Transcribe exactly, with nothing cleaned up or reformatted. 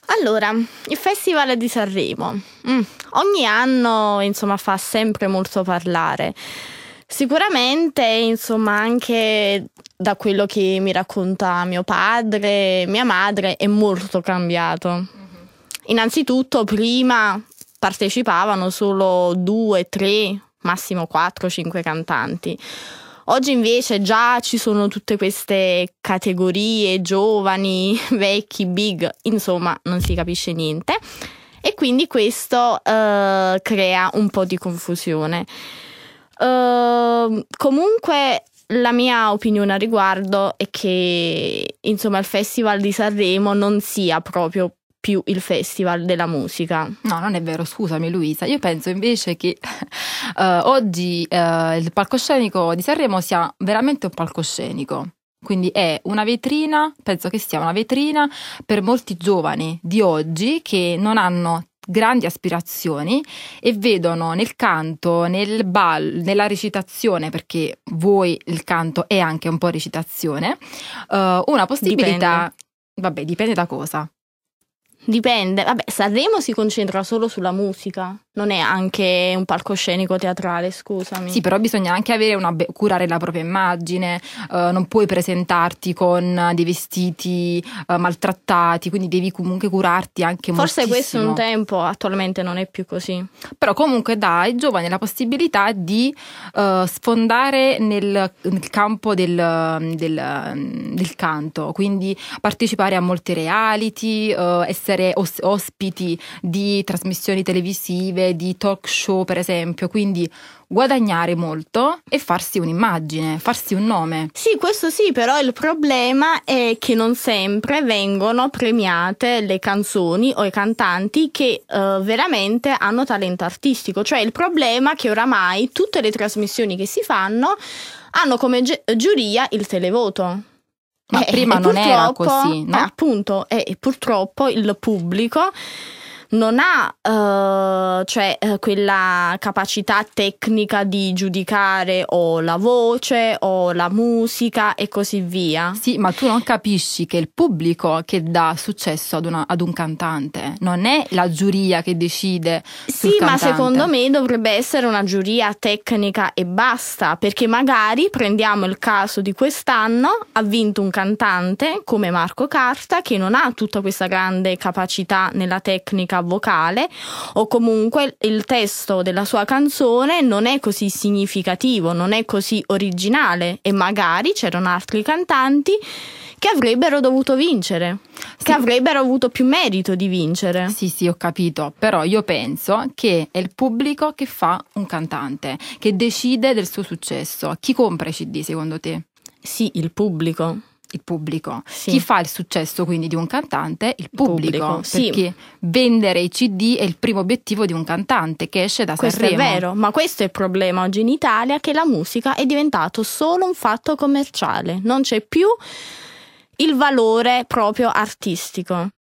Allora, il Festival di Sanremo mm, ogni anno insomma fa sempre molto parlare. Sicuramente insomma anche da quello che mi racconta mio padre, mia madre è molto cambiato. Mm-hmm. Innanzitutto prima partecipavano solo due, tre, massimo quattro, cinque cantanti. Oggi invece già ci sono tutte queste categorie, giovani, vecchi, big, insomma non si capisce niente e quindi questo eh, crea un po' di confusione. Uh, comunque la mia opinione a riguardo è che insomma il Festival di Sanremo non sia proprio più il festival della musica. No, non è vero, scusami Luisa, io penso invece che uh, oggi uh, il palcoscenico di Sanremo sia veramente un palcoscenico, quindi è una vetrina, penso che sia una vetrina per molti giovani di oggi che non hanno grandi aspirazioni e vedono nel canto, nel ballo, nella recitazione, perché voi il canto è anche un po' recitazione, uh, una possibilità, dipende. Vabbè, dipende da cosa. Dipende, vabbè, Sanremo si concentra solo sulla musica, non è anche un palcoscenico teatrale, scusami. Sì, però bisogna anche avere una be- curare la propria immagine, uh, non puoi presentarti con dei vestiti uh, maltrattati, quindi devi comunque curarti anche Forse moltissimo. Questo un tempo, attualmente non è più così. Però comunque dà ai giovani la possibilità di uh, sfondare nel, nel campo del, del, del canto, quindi partecipare a molti reality, uh, essere os- ospiti di trasmissioni televisive, di talk show per esempio, quindi guadagnare molto e farsi un'immagine, farsi un nome. Sì, questo sì, però il problema è che non sempre vengono premiate le canzoni o i cantanti che uh, veramente hanno talento artistico. Cioè il problema è che oramai tutte le trasmissioni che si fanno hanno come gi- giuria il televoto. Ma eh, prima non era così, no? Eh, appunto, e eh, purtroppo il pubblico non ha uh, cioè uh, quella capacità tecnica di giudicare o la voce o la musica e così via. Sì, ma tu non capisci che è il pubblico che dà successo ad, una, ad un cantante, non è la giuria che decide sul sì, cantante. Ma secondo me dovrebbe essere una giuria tecnica e basta, perché magari prendiamo il caso di quest'anno, ha vinto un cantante come Marco Carta che non ha tutta questa grande capacità nella tecnica vocale o comunque il testo della sua canzone non è così significativo, non è così originale e magari c'erano altri cantanti che avrebbero dovuto vincere, sì. che avrebbero avuto più merito di vincere. Sì, sì, ho capito, però io penso che è il pubblico che fa un cantante, che decide del suo successo. Chi compra i C D secondo te? Sì, il pubblico. Il pubblico. Sì. Chi fa il successo quindi di un cantante? Il pubblico, pubblico sì. Perché vendere i C D è il primo obiettivo di un cantante che esce da questo Sanremo. Questo è vero, ma questo è il problema oggi in Italia, che la musica è diventato solo un fatto commerciale, non c'è più il valore proprio artistico.